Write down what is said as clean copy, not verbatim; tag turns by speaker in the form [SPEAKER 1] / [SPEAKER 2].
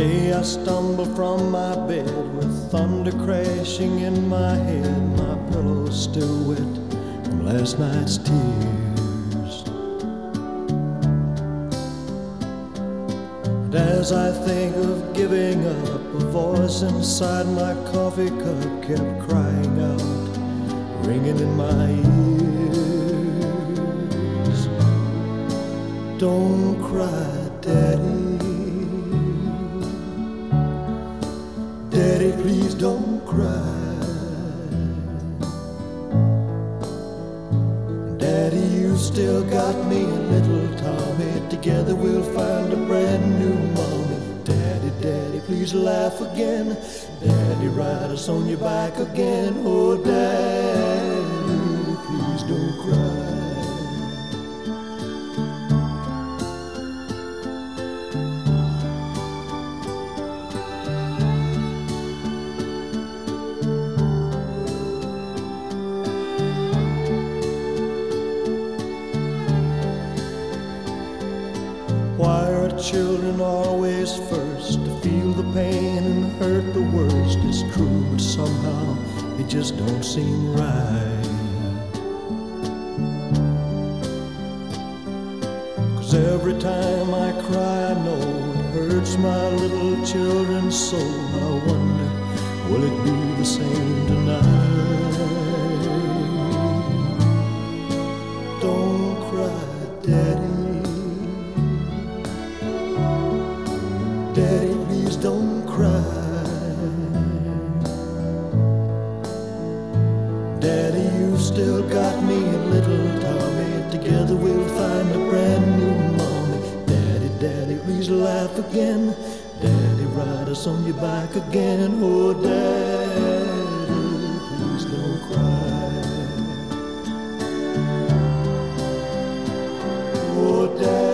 [SPEAKER 1] Day I stumble from my bed with thunder crashing in my head, my pillow's still wet from last night's tears. And as I think of giving up, a voice inside my coffee cup kept crying out, ringing in my ears. Don't cry, Daddy. Daddy, please don't cry. Daddy, you still got me and little Tommy. Together we'll find a brand new mommy. Daddy, Daddy, please laugh again. Daddy, ride us on your back again. Oh, Daddy, please don't cry. Why are children always first to feel the pain and hurt the worst? It's true, but somehow it just don't seem right. 'Cause every time I cry I know it hurts my little children's soul. I wonder, will it be the same tonight? Don't cry, Daddy. Daddy, please don't cry. Daddy, you've still got me and little Tommy. Together we'll find a brand new mommy. Daddy, Daddy, please laugh again. Daddy, ride us on your back again. Oh, Daddy, please don't cry. Oh, Daddy.